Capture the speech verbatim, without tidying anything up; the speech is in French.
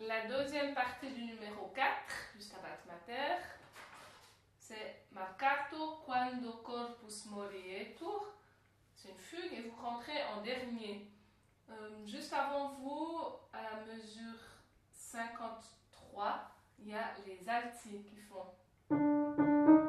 La deuxième partie du numéro quatre, juste à mater, c'est Marcato quando corpus morietur. C'est une fugue et vous rentrez en dernier. Euh, juste avant vous, à la mesure cinquante-trois, il y a les alti qui font.